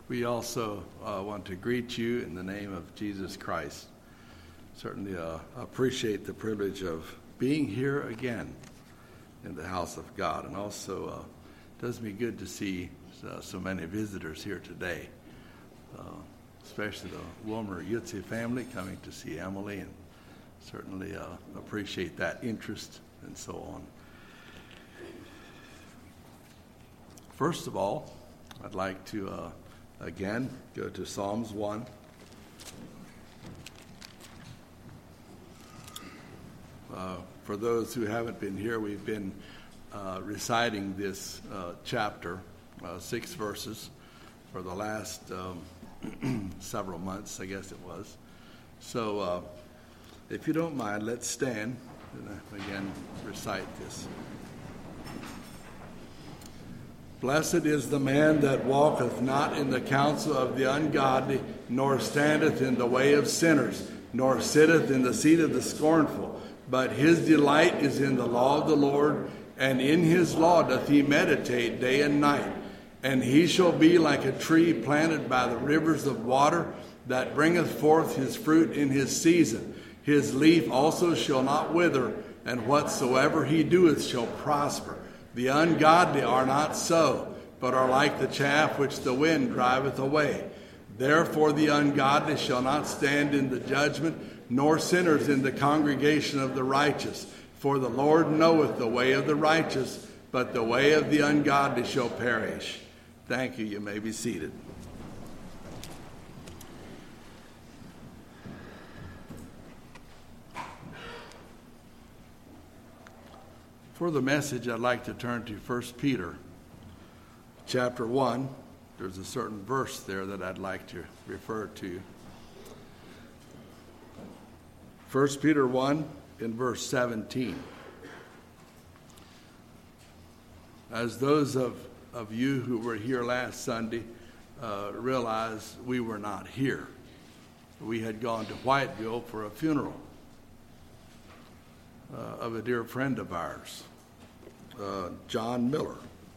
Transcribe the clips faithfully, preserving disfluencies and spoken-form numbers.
We also uh, want to greet you in the name of Jesus Christ. Certainly uh, appreciate the privilege of being here again in the house of God. And also uh, it does me good to see uh, so many visitors here today, uh, especially the Wilmer Yutze family coming to see Emily, and certainly uh, appreciate that interest and so on. First of all, I'd like to uh, again go to Psalms one. Uh, for those who haven't been here, we've been uh, reciting this uh, chapter, uh, six verses, for the last um, several months, I guess it was. So uh, if you don't mind, let's stand and uh, again recite this. Blessed is the man that walketh not in the counsel of the ungodly, nor standeth in the way of sinners, nor sitteth in the seat of the scornful. But his delight is in the law of the Lord, and in his law doth he meditate day and night. And he shall be like a tree planted by the rivers of water, that bringeth forth his fruit in his season. His leaf also shall not wither, and whatsoever he doeth shall prosper. The ungodly are not so, but are like the chaff which the wind driveth away. Therefore the ungodly shall not stand in the judgment, nor sinners in the congregation of the righteous. For the Lord knoweth the way of the righteous, but the way of the ungodly shall perish. Thank you. You may be seated. For the message, I'd like to turn to First Peter chapter one. There's a certain verse there that I'd like to refer to. First Peter one in verse seventeen. As those of, of you who were here last Sunday uh, realize, we were not here. We had gone to Whiteville for a funeral uh, of a dear friend of ours. Uh, John Miller.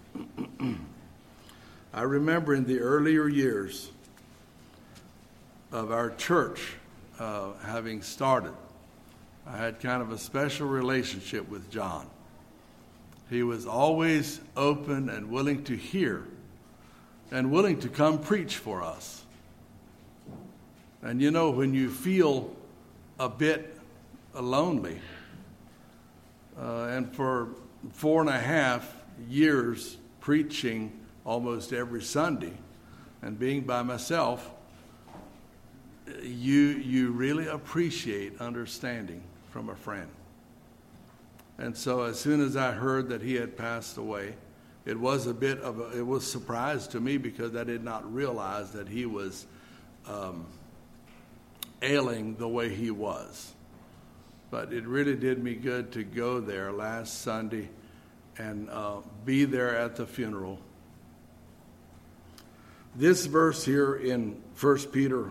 I remember in the earlier years of our church uh, having started, I had kind of a special relationship with John. He was always open and willing to hear and willing to come preach for us. And you know, when you feel a bit lonely, uh, and for four and a half years preaching almost every Sunday and being by myself, you you really appreciate understanding from a friend. And so as soon as I heard that he had passed away, it was a bit of a, it was a surprise to me, because I did not realize that he was um, ailing the way he was. But it really did me good to go there last Sunday and uh, be there at the funeral. This verse here in First Peter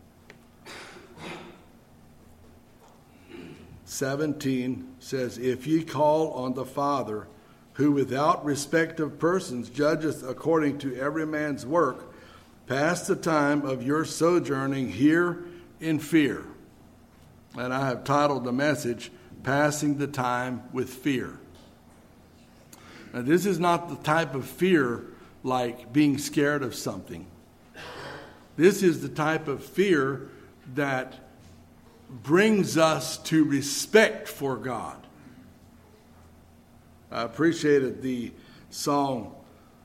seventeen says, If ye call on the Father, who without respect of persons judgeth according to every man's work, pass the time of your sojourning here in fear. And I have titled the message, Passing the Time with Fear. Now, this is not the type of fear like being scared of something. This is the type of fear that brings us to respect for God. I appreciated the song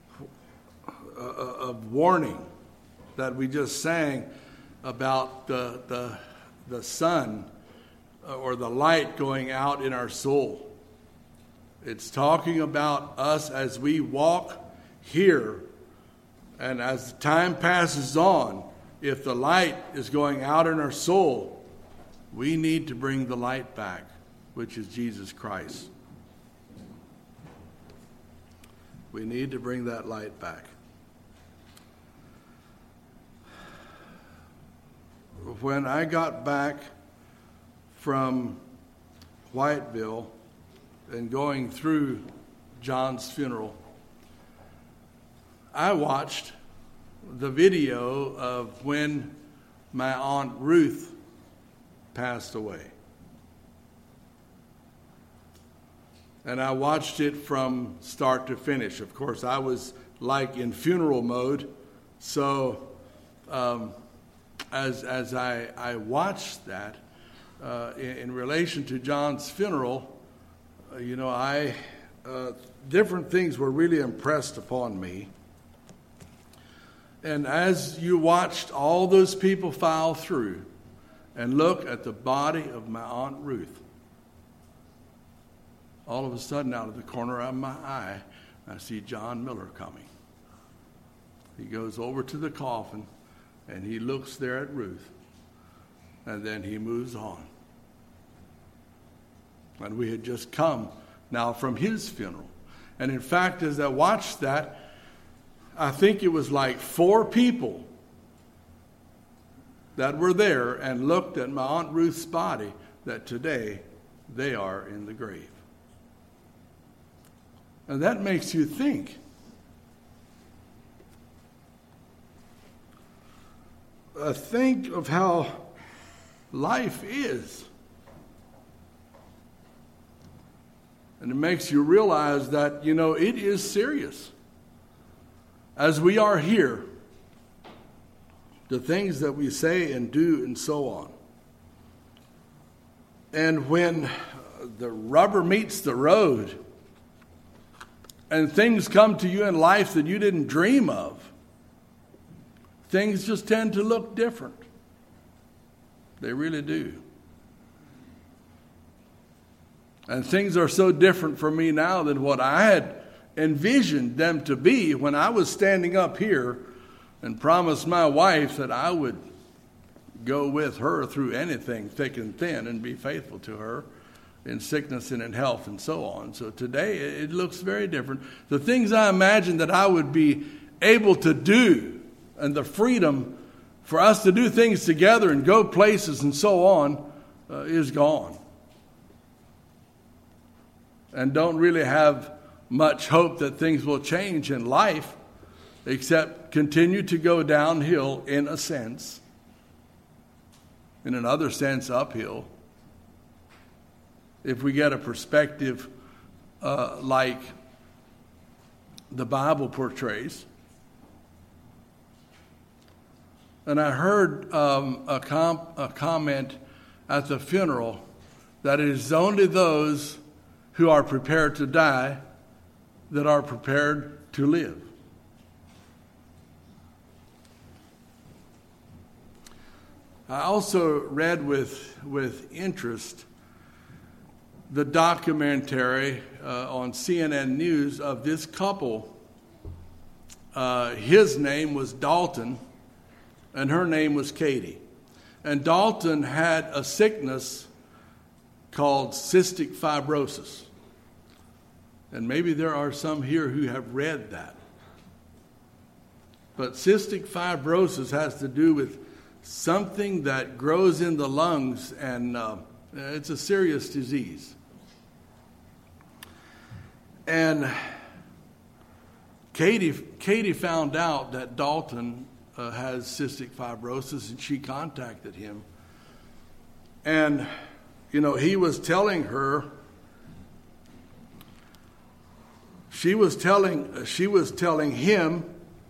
of warning that we just sang about the the, the sun or the light going out in our soul. It's talking about us as we walk here, and as time passes on, if the light is going out in our soul, we need to bring the light back, which is Jesus Christ. We need to bring that light back. When I got back from Whiteville and going through John's funeral, I watched the video of when my Aunt Ruth passed away. And I watched it from start to finish. Of course, I was like in funeral mode. So um, as as I, I watched that, uh, in, in relation to John's funeral, uh, you know, I uh, different things were really impressed upon me. And as you watched all those people file through and look at the body of my Aunt Ruth, all of a sudden, out of the corner of my eye, I see John Miller coming. He goes over to the coffin, and he looks there at Ruth, and then he moves on. And we had just come now from his funeral. And in fact, as I watched that, I think it was like four people that were there and looked at my Aunt Ruth's body that today they are in the grave. And that makes you think. Uh, think of how life is. And it makes you realize that, you know, it is serious. As we are here, the things that we say and do and so on. And when the rubber meets the road, and things come to you in life that you didn't dream of, things just tend to look different. They really do. And things are so different for me now than what I had envisioned them to be when I was standing up here and promised my wife that I would go with her through anything thick and thin and be faithful to her in sickness and in health and so on. So today it looks very different. The things I imagined that I would be able to do and the freedom for us to do things together and go places and so on uh, is gone. And don't really have much hope that things will change in life except continue to go downhill in a sense, in another sense uphill. If we get a perspective uh, like the Bible portrays. And I heard um, a, com- a comment at the funeral that it is only those who are prepared to die that are prepared to live. I also read with, with interest the documentary uh, on C N N News of this couple. Uh, his name was Dalton, and her name was Katie. And Dalton had a sickness called cystic fibrosis. And maybe there are some here who have read that. But cystic fibrosis has to do with something that grows in the lungs, and uh, it's a serious disease. And Katie, Katie found out that Dalton uh, has cystic fibrosis, and she contacted him. And, you know, he was telling her, she was telling, she was telling him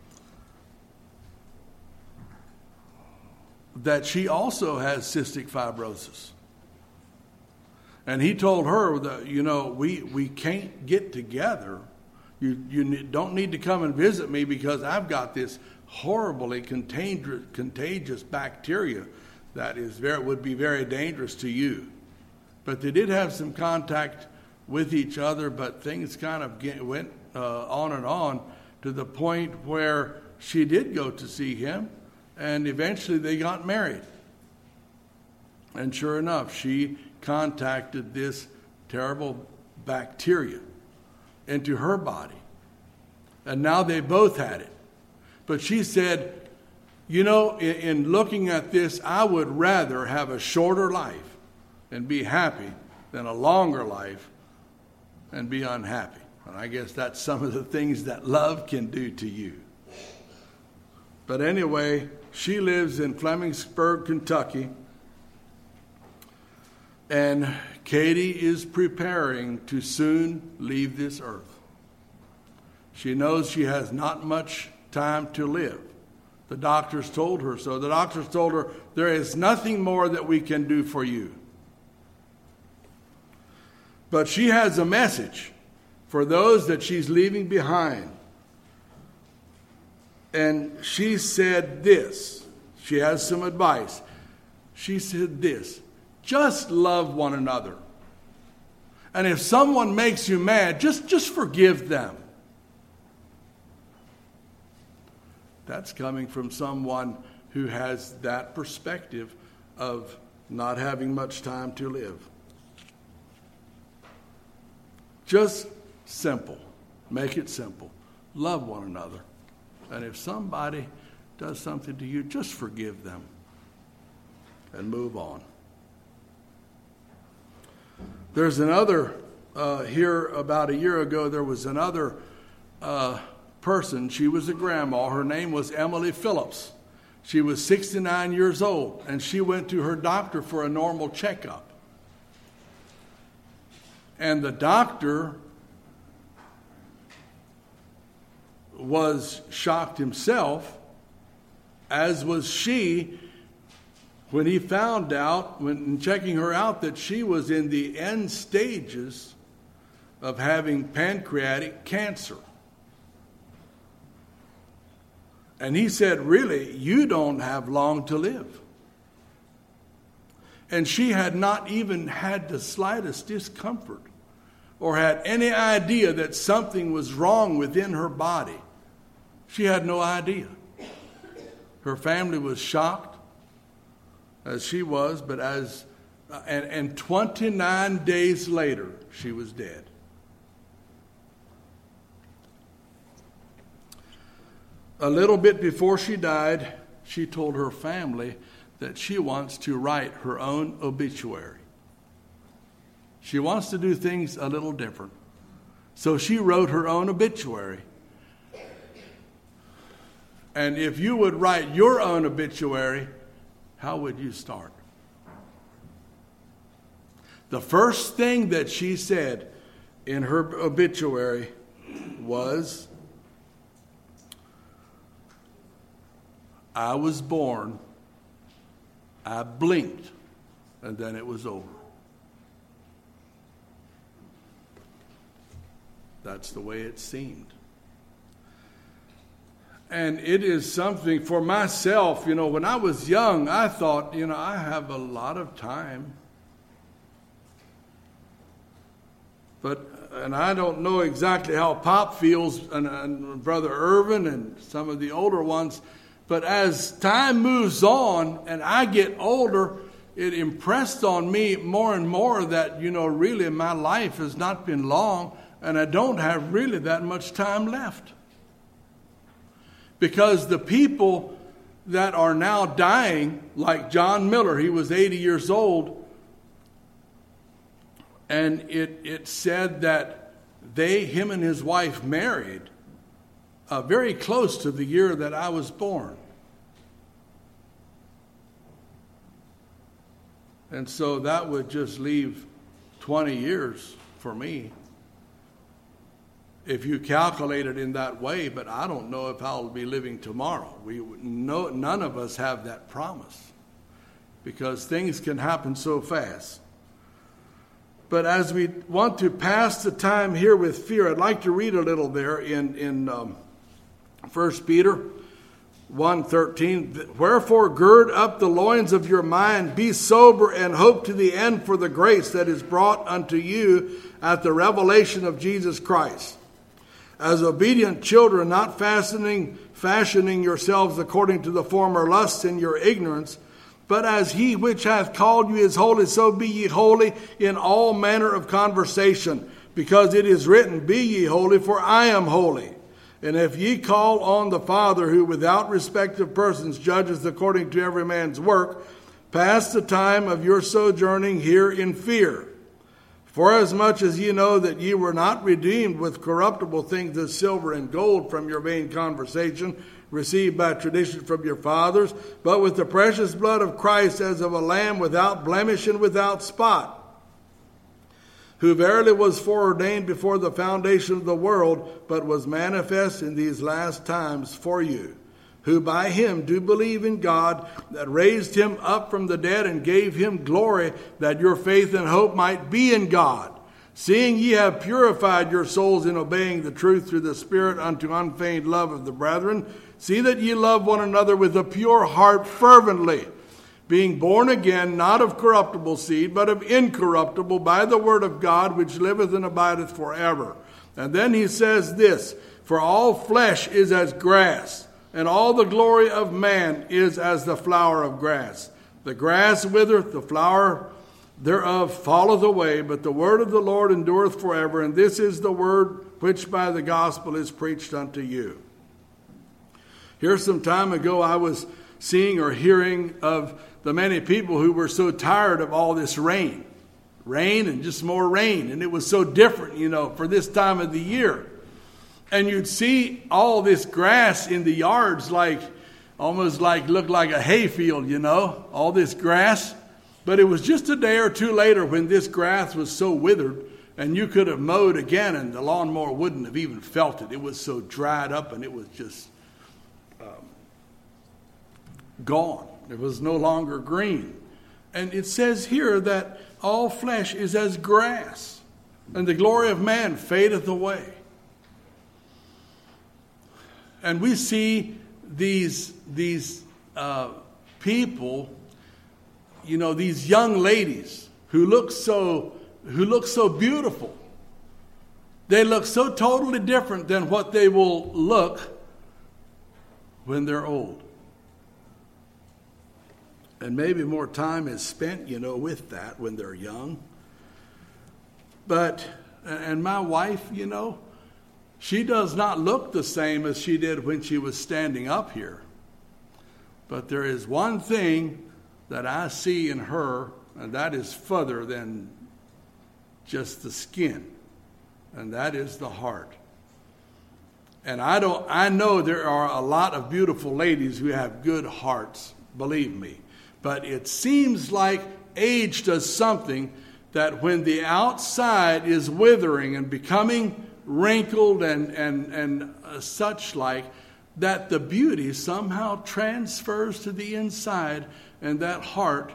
that she also has cystic fibrosis. And he told her that, you know, we, we can't get together. You you don't need to come and visit me because I've got this horribly contagious, contagious bacteria that is very would be very dangerous to you. But they did have some contact with each other, but things kind of get, went uh, on and on to the point where she did go to see him, and eventually they got married. And sure enough, she contacted this terrible bacteria into her body. And now they both had it. But she said, you know, in, in looking at this, I would rather have a shorter life and be happy than a longer life and be unhappy. And I guess that's some of the things that love can do to you. But anyway, she lives in Flemingsburg, Kentucky. And Katie is preparing to soon leave this earth. She knows she has not much time to live. The doctors told her so. The doctors told her, there is nothing more that we can do for you. But she has a message for those that she's leaving behind. And she said this. She has some advice. She said this. Just love one another. And if someone makes you mad, just, just forgive them. That's coming from someone who has that perspective of not having much time to live. Just simple. Make it simple. Love one another. And if somebody does something to you, just forgive them and move on. There's another, uh, here about a year ago, there was another uh, person. She was a grandma. Her name was Emily Phillips. She was sixty-nine years old, and she went to her doctor for a normal checkup. And the doctor was shocked himself, as was she, when he found out, when checking her out, that she was in the end stages of having pancreatic cancer. And he said, really, you don't have long to live. And she had not even had the slightest discomfort or had any idea that something was wrong within her body. She had no idea. Her family was shocked, as she was, but as uh, and, and twenty-nine days later, she was dead. A little bit before she died, she told her family that she wants to write her own obituary. She wants to do things a little different. So she wrote her own obituary. And if you would write your own obituary, how would you start? The first thing that she said in her obituary was, I was born, I blinked, and then it was over. That's the way it seemed. And it is something for myself, you know, when I was young, I thought, you know, I have a lot of time. But, and I don't know exactly how Pop feels, and, and Brother Irvin and some of the older ones, but as time moves on and I get older, it impressed on me more and more that, you know, really my life has not been long, and I don't have really that much time left. Because the people that are now dying, like John Miller, he was eighty years old, and it, it said that they, him and his wife, married uh, very close to the year that I was born. And so that would just leave twenty years for me, if you calculate it in that way, but I don't know if I'll be living tomorrow. We no, none of us have that promise, because things can happen so fast. But as we want to pass the time here with fear, I'd like to read a little there in, in um, First Peter one thirteen. Wherefore gird up the loins of your mind, be sober, and hope to the end for the grace that is brought unto you at the revelation of Jesus Christ. As obedient children, not fastening, fashioning yourselves according to the former lusts in your ignorance, but as he which hath called you is holy, so be ye holy in all manner of conversation, because it is written, be ye holy, for I am holy. And if ye call on the Father, who without respect of persons judges according to every man's work, pass the time of your sojourning here in fear. Forasmuch as ye know that ye were not redeemed with corruptible things as silver and gold from your vain conversation, received by tradition from your fathers, but with the precious blood of Christ as of a lamb without blemish and without spot, who verily was foreordained before the foundation of the world, but was manifest in these last times for you, who by him do believe in God, that raised him up from the dead and gave him glory, that your faith and hope might be in God. Seeing ye have purified your souls in obeying the truth through the Spirit unto unfeigned love of the brethren, see that ye love one another with a pure heart fervently, being born again, not of corruptible seed, but of incorruptible, by the word of God, which liveth and abideth forever. And then he says this, for all flesh is as grass, and all the glory of man is as the flower of grass. The grass withereth, the flower thereof falleth away, but the word of the Lord endureth forever. And this is the word which by the gospel is preached unto you. Here some time ago I was seeing or hearing of the many people who were so tired of all this rain. Rain and just more rain. And it was so different, you know, for this time of the year. And you'd see all this grass in the yards like, almost like, looked like a hayfield, you know, all this grass. But it was just a day or two later when this grass was so withered and you could have mowed again and the lawnmower wouldn't have even felt it. It was so dried up and it was just um, gone. It was no longer green. And it says here that all flesh is as grass, and the glory of man fadeth away. And we see these, these uh, people, you know, these young ladies who look so who look so beautiful. They look so totally different than what they will look when they're old. And maybe more time is spent, you know, with that when they're young. But, and my wife, you know, she does not look the same as she did when she was standing up here. But there is one thing that I see in her, and that is further than just the skin, and that is the heart. And I don't I know there are a lot of beautiful ladies who have good hearts, believe me. But it seems like age does something that when the outside is withering and becoming wrinkled and and and uh, such like, that the beauty somehow transfers to the inside, and that heart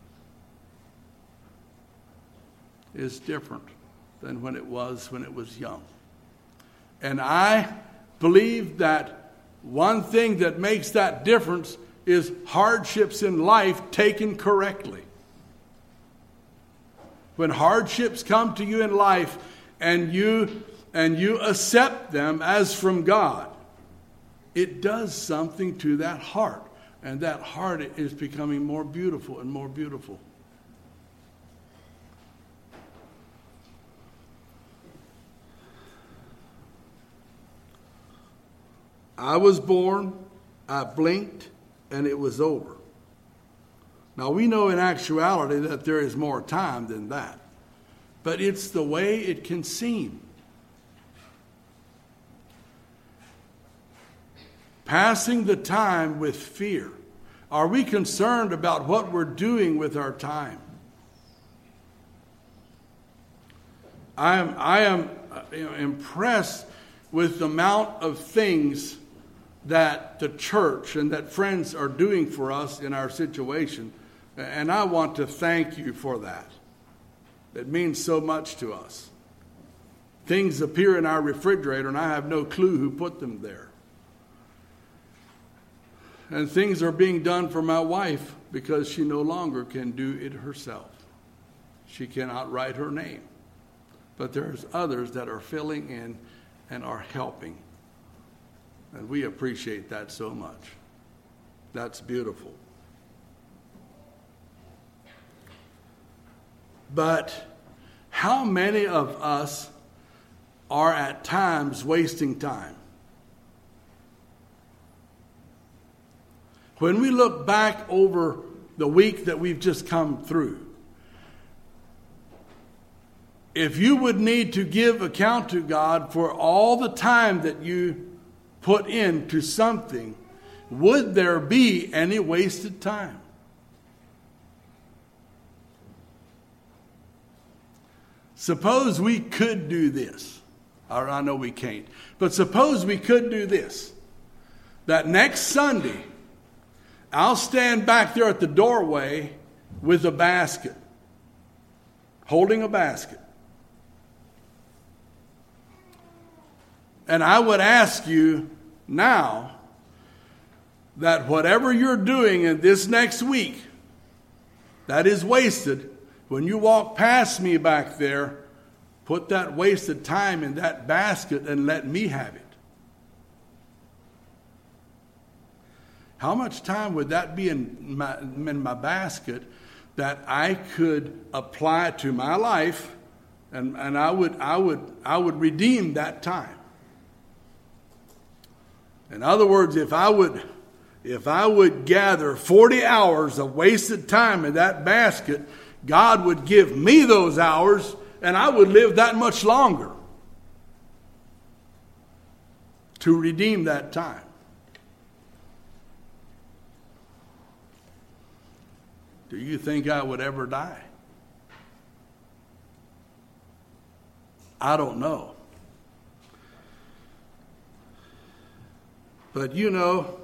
is different than when it was when it was young. And I believe that one thing that makes that difference is hardships in life taken correctly. When hardships come to you in life and you and you accept them as from God, it does something to that heart. And that heart is becoming more beautiful and more beautiful. I was born, I blinked, and it was over. Now we know in actuality that there is more time than that. But it's the way it can seem. Passing the time with fear. Are we concerned about what we're doing with our time? I am, I am you know, impressed with the amount of things that the church and that friends are doing for us in our situation. And I want to thank you for that. It means so much to us. Things appear in our refrigerator and I have no clue who put them there. And things are being done for my wife because she no longer can do it herself. She cannot write her name. But there's others that are filling in and are helping. And we appreciate that so much. That's beautiful. But how many of us are at times wasting time? When we look back over the week that we've just come through, if you would need to give account to God for all the time that you put into something would there be any wasted time? Suppose we could do this. Or I know we can't. But suppose we could do this. That next Sunday, I'll stand back there at the doorway with a basket. Holding a basket. And I would ask you now that whatever you're doing in this next week that is wasted, when you walk past me back there, put that wasted time in that basket and let me have it. How much time would that be in my, in my basket that I could apply to my life, and, and I would I would I would redeem that time? In other words, if I would if I would gather forty hours of wasted time in that basket, God would give me those hours, and I would live that much longer to redeem that time. Do you think I would ever die? I don't know. But you know,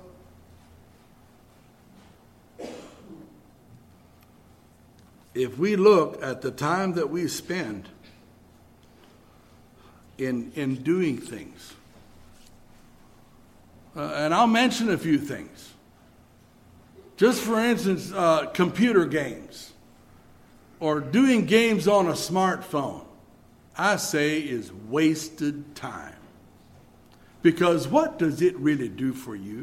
if we look at the time that we spend in, in doing things, uh, and I'll mention a few things. Just for instance, uh, computer games or doing games on a smartphone, I say is wasted time. Because what does it really do for you?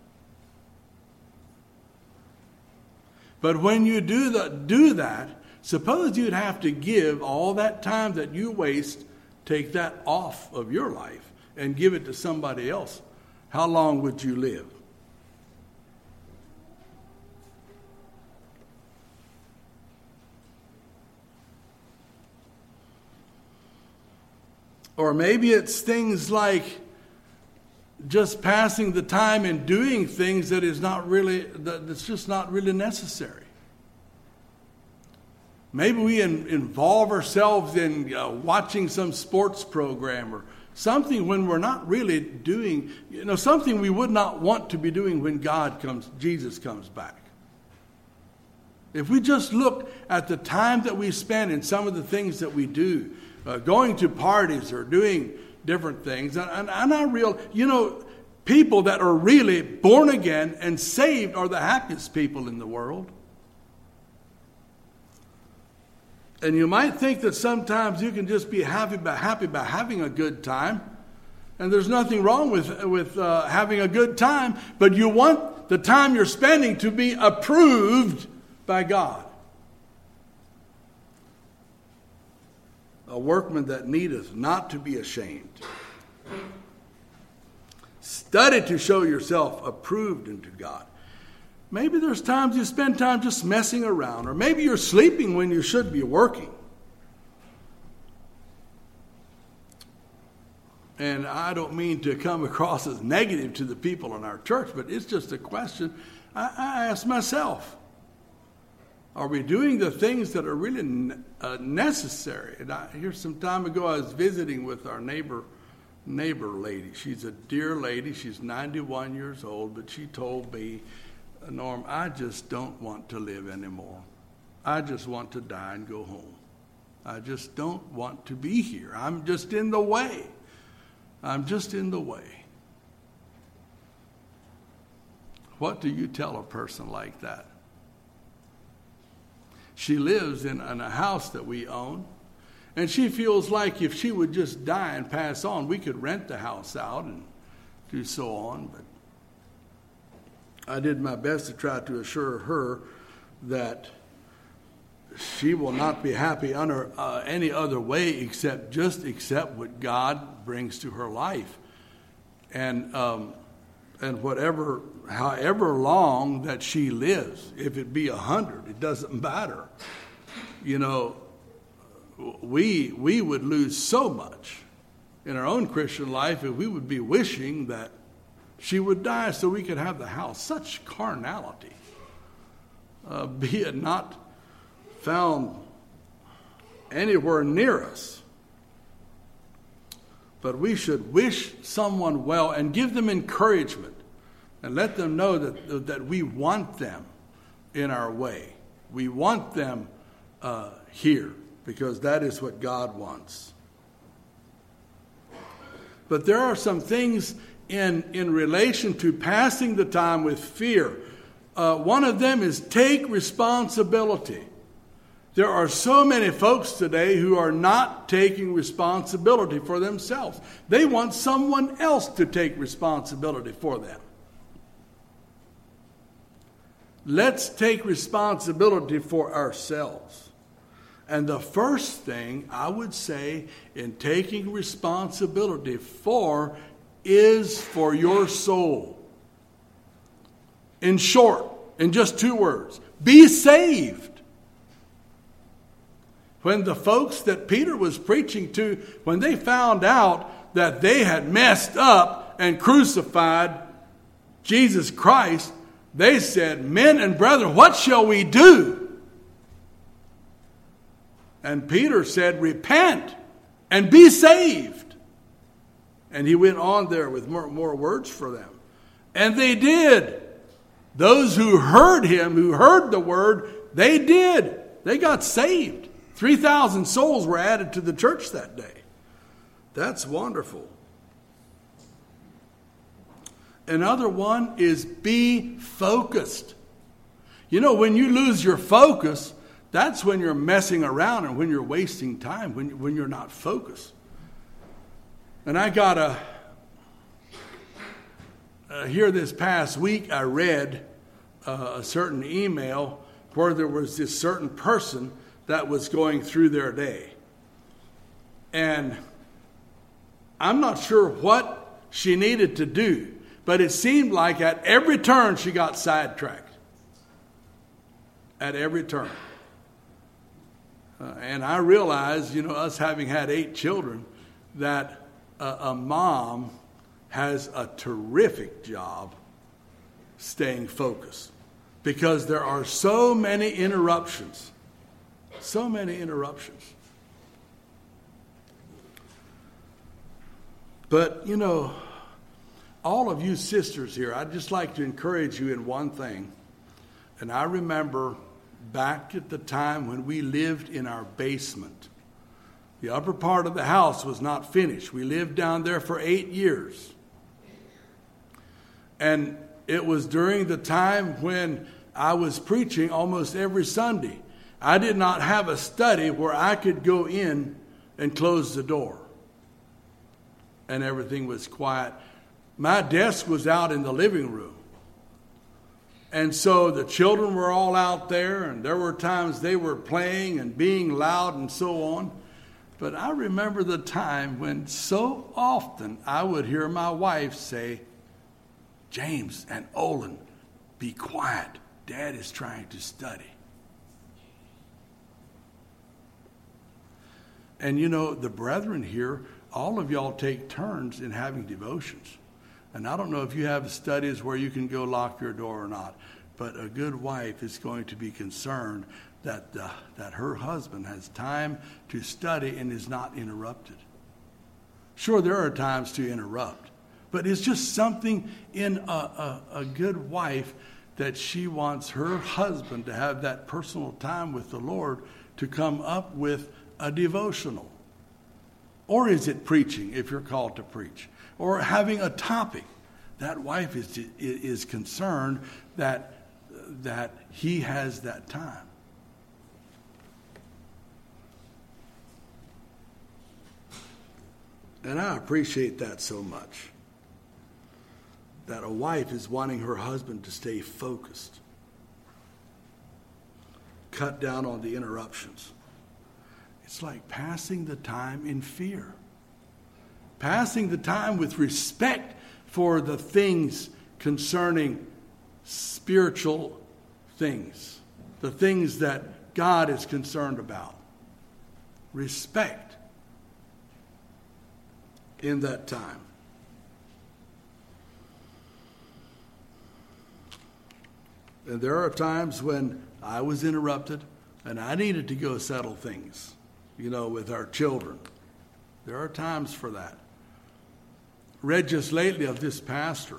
But when you do, the, do that, suppose you'd have to give all that time that you waste, take that off of your life and give it to somebody else. How long would you live? Or maybe it's things like just passing the time and doing things that is not really, that's just not really necessary. Maybe we in, involve ourselves in uh, watching some sports program or something when we're not really doing, you know, something we would not want to be doing when God comes, Jesus comes back. If we just look at the time that we spend in some of the things that we do, uh, going to parties or doing different things, and, and, and I real, you know, people that are really born again and saved are the happiest people in the world. And you might think that sometimes you can just be happy by happy by having a good time, and there's nothing wrong with with uh, having a good time, but you want the time you're spending to be approved by God. A workman that needeth not to be ashamed. Study to show yourself approved unto God. Maybe there's times you spend time just messing around, or maybe you're sleeping when you should be working. And I don't mean to come across as negative to the people in our church, but it's just a question I, I ask myself. Are we doing the things that are really uh, necessary? And I, here some time ago, I was visiting with our neighbor, neighbor lady. She's a dear lady. She's ninety-one years old, but she told me, Norm, I just don't want to live anymore. I just want to die and go home. I just don't want to be here. I'm just in the way. I'm just in the way. What do you tell a person like that? She lives in, in a house that we own, and she feels like if she would just die and pass on, we could rent the house out and do so on. But I did my best to try to assure her that she will not be happy under uh, any other way except just accept what God brings to her life. And um, and whatever, however long that she lives, if it be a hundred, it doesn't matter. You know, we we would lose so much in our own Christian life if we would be wishing that She would die so we could have the house. Such carnality. Uh, be it not found anywhere near us. But we should wish someone well and give them encouragement and let them know that, that we want them in our way. We want them uh, here because that is what God wants. But there are some things in, in relation to passing the time with fear. Uh, one of them is take responsibility. There are so many folks today who are not taking responsibility for themselves. They want someone else to take responsibility for them. Let's take responsibility for ourselves. And the first thing I would say in taking responsibility for is for your soul. In short, in just two words, be saved. When the folks that Peter was preaching to, when they found out that they had messed up and crucified Jesus Christ, they said, "Men and brethren, what shall we do?" And Peter said, "Repent and be saved." And he went on there with more, more words for them. And they did. Those who heard him, who heard the word, they did. They got saved. three thousand souls were added to the church that day. That's wonderful. Another one is be focused. You know, when you lose your focus, that's when you're messing around and when you're wasting time, when, when you're not focused. And I got a, uh, here this past week, I read uh, a certain email where there was this certain person that was going through their day. And I'm not sure what she needed to do, but it seemed like at every turn she got sidetracked. At every turn. Uh, and I realized, you know, us having had eight children, that a, a mom has a terrific job staying focused. Because there are so many interruptions. So many interruptions. But, you know, all of you sisters here, I'd just like to encourage you in one thing. And I remember back at the time when we lived in our basement. The upper part of the house was not finished. We lived down there for eight years. And it was during the time when I was preaching almost every Sunday. I did not have a study where I could go in and close the door. And everything was quiet. My desk was out in the living room. And so the children were all out there, and there were times they were playing and being loud and so on. But I remember the time when so often I would hear my wife say, "James and Olin, be quiet. Dad is trying to study." And you know, the brethren here, all of y'all take turns in having devotions. And I don't know if you have studies where you can go lock your door or not, but a good wife is going to be concerned that uh, that her husband has time to study and is not interrupted. Sure, there are times to interrupt, but it's just something in a, a, a good wife that she wants her husband to have that personal time with the Lord to come up with a devotional. Or is it preaching, if you're called to preach? Or having a topic. That wife is is concerned that that he has that time. And I appreciate that so much. That a wife is wanting her husband to stay focused. Cut down on the interruptions. It's like passing the time in fear. Passing the time with respect for the things concerning spiritual things. The things that God is concerned about. Respect in that time. And there are times when I was interrupted and I needed to go settle things, you know, with our children. There are times for that. Read just lately of this pastor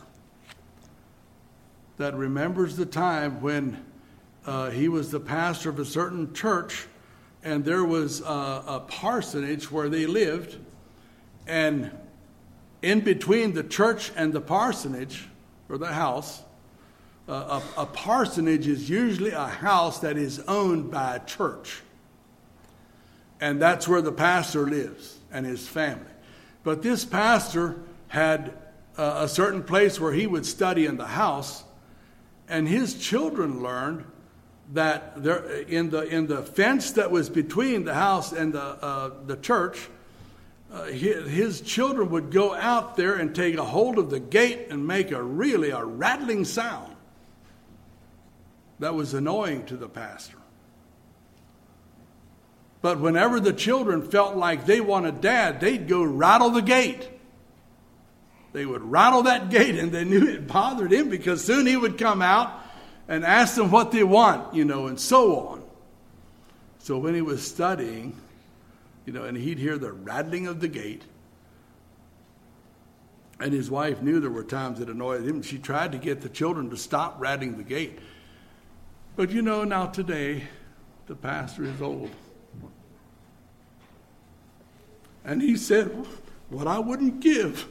that remembers the time when uh, he was the pastor of a certain church, and there was a, a parsonage where they lived, and in between the church and the parsonage, or the house, uh, a, a parsonage is usually a house that is owned by a church. And that's where the pastor lives and his family. But this pastor had uh, a certain place where he would study in the house, and his children learned that there, in the in the fence that was between the house and the uh, the church, uh, his, his children would go out there and take a hold of the gate and make a really a rattling sound that was annoying to the pastor. But whenever the children felt like they wanted dad, they'd go rattle the gate. They would rattle that gate, and they knew it bothered him because soon he would come out and ask them what they want, you know, and so on. So when he was studying, you know, and he'd hear the rattling of the gate, and his wife knew there were times that annoyed him. She tried to get the children to stop rattling the gate. But you know, now today, the pastor is old. And he said, what I wouldn't give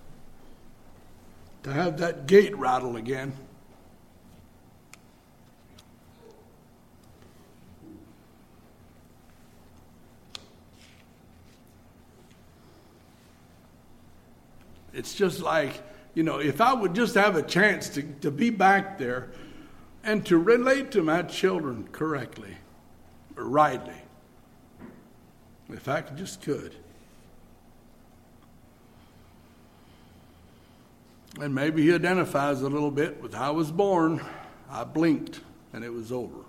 to have that gate rattle again. It's just like, you know, if I would just have a chance to, to be back there and to relate to my children correctly, or rightly, if I just could. And maybe he identifies a little bit with how I was born. I blinked and it was over.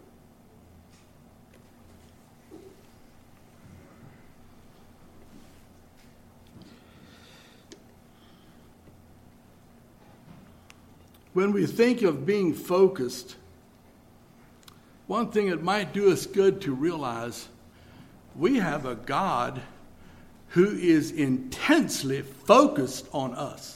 When we think of being focused, one thing it might do us good to realize we have a God who is intensely focused on us.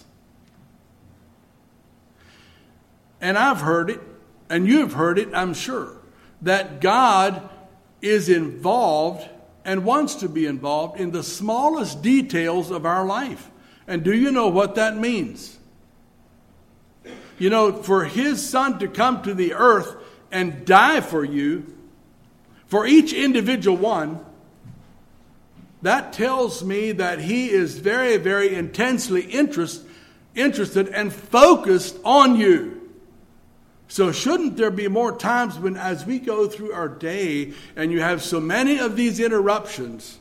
And I've heard it, and you've heard it, I'm sure, that God is involved and wants to be involved in the smallest details of our life. And do you know what that means? You know, for his son to come to the earth and die for you, for each individual one, that tells me that he is very, very intensely interest, interested and focused on you. So shouldn't there be more times when, as we go through our day and you have so many of these interruptions,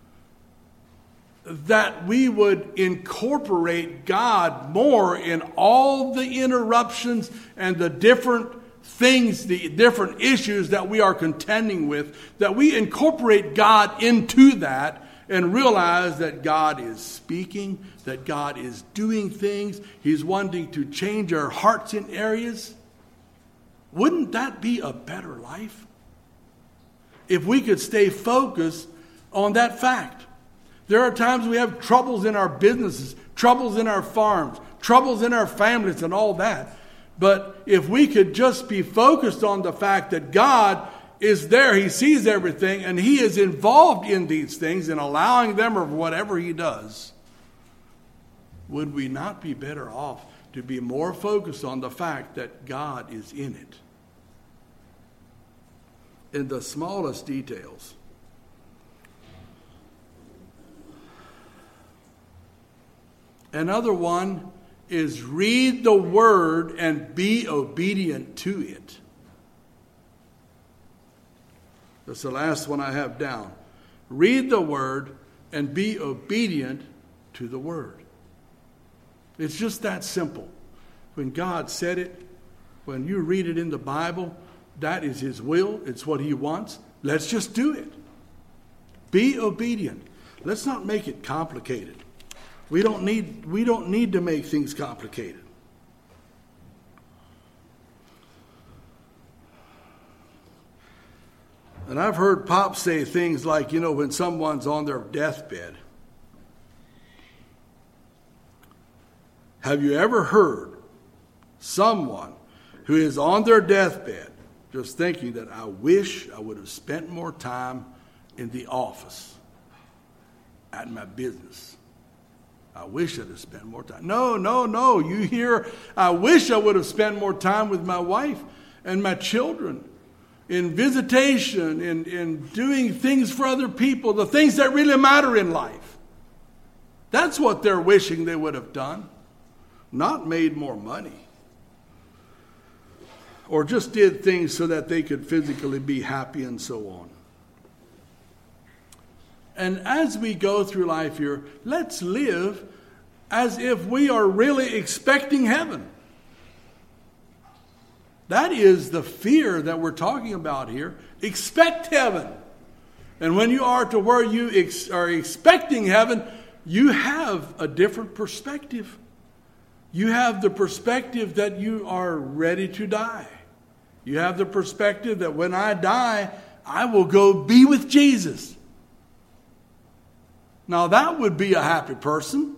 that we would incorporate God more in all the interruptions and the different things, the different issues that we are contending with, that we incorporate God into that and realize that God is speaking, that God is doing things. He's wanting to change our hearts in areas. Wouldn't that be a better life? If we could stay focused on that fact. There are times we have troubles in our businesses, troubles in our farms, troubles in our families and all that. But if we could just be focused on the fact that God is there, he sees everything, and he is involved in these things and allowing them or whatever he does, would we not be better off to be more focused on the fact that God is in it? In the smallest details. Another one is read the word and be obedient to it. That's the last one I have down. Read the word and be obedient to the word. It's just that simple. When God said it, when you read it in the Bible, that is his will. It's what he wants. Let's just do it. Be obedient. Let's not make it complicated. We don't need, we don't need to make things complicated. And I've heard Pop say things like, you know, when someone's on their deathbed. Have you ever heard someone who is on their deathbed just thinking that I wish I would have spent more time in the office at my business? I wish I'd have spent more time. No, no, no. You hear, I wish I would have spent more time with my wife and my children in visitation, in, in doing things for other people, the things that really matter in life. That's what they're wishing they would have done. Not made more money. Or just did things so that they could physically be happy and so on. And as we go through life here, let's live as if we are really expecting heaven. That is the fear that we're talking about here. Expect heaven. And when you are to where you ex- are expecting heaven, you have a different perspective. You have the perspective that you are ready to die. You have the perspective that when I die, I will go be with Jesus. Now that would be a happy person.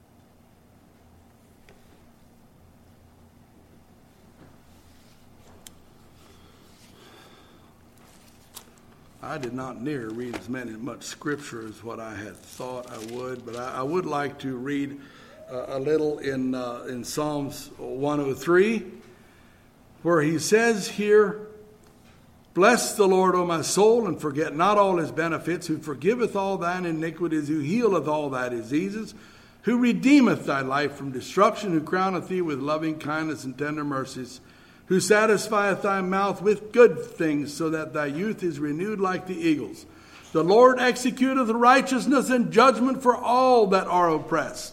I did not near read as many much scripture as what I had thought I would, but I, I would like to read uh, a little in uh, in Psalms one oh three, where he says here, "Bless the Lord, O my soul, and forget not all his benefits, who forgiveth all thine iniquities, who healeth all thy diseases, who redeemeth thy life from destruction, who crowneth thee with loving kindness and tender mercies, who satisfieth thy mouth with good things, so that thy youth is renewed like the eagles. The Lord executeth righteousness and judgment for all that are oppressed.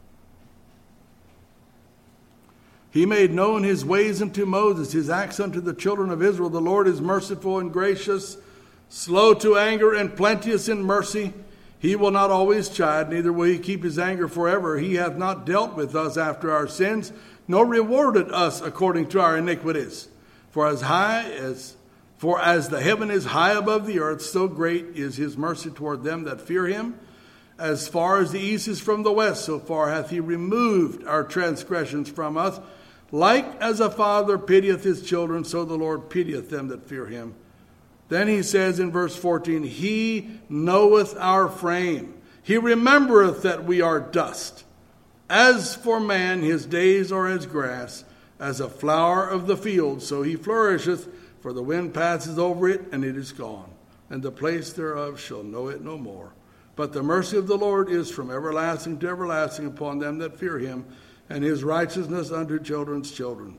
He made known his ways unto Moses, his acts unto the children of Israel. The Lord is merciful and gracious, slow to anger and plenteous in mercy. He will not always chide, neither will he keep his anger forever. He hath not dealt with us after our sins, nor rewarded us according to our iniquities. For as high as for as the heaven is high above the earth, so great is his mercy toward them that fear him. As far as the east is from the west, so far hath he removed our transgressions from us. Like as a father pitieth his children, so the Lord pitieth them that fear him." Then he says in verse fourteen, "He knoweth our frame. He remembereth that we are dust. As for man, his days are as grass, as a flower of the field, so he flourisheth, for the wind passes over it, and it is gone, and the place thereof shall know it no more. But the mercy of the Lord is from everlasting to everlasting upon them that fear him, and his righteousness unto children's children."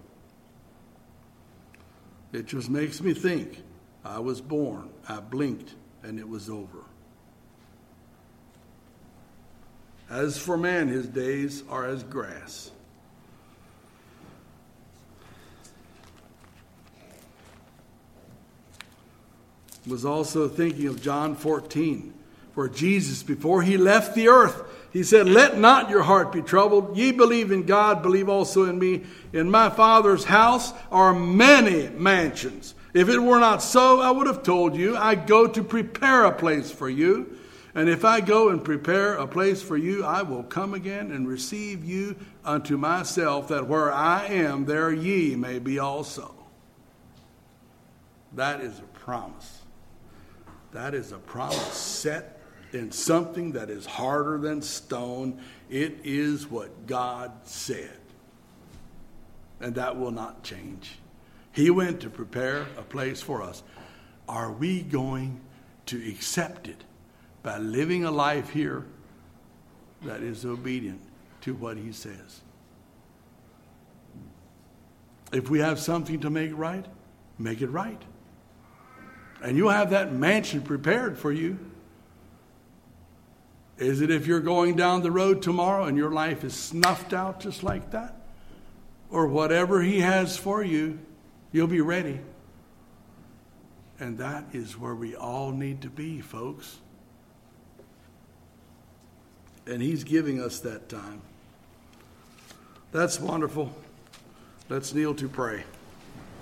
It just makes me think, I was born, I blinked, and it was over. As for man, his days are as grass. Was also thinking of John fourteen, where Jesus, before he left the earth, he said, "Let not your heart be troubled. Ye believe in God, believe also in me. In my Father's house are many mansions. If it were not so, I would have told you. I go to prepare a place for you. And if I go and prepare a place for you, I will come again and receive you unto myself, that where I am, there ye may be also." That is a promise. That is a promise set in something that is harder than stone. It is what God said. And that will not change. He went to prepare a place for us. Are we going to accept it by living a life here that is obedient to what he says? If we have something to make right, make it right. And you'll have that mansion prepared for you. Is it if you're going down the road tomorrow and your life is snuffed out just like that? Or whatever he has for you, you'll be ready. And that is where we all need to be, folks. And he's giving us that time. That's wonderful. Let's kneel to pray.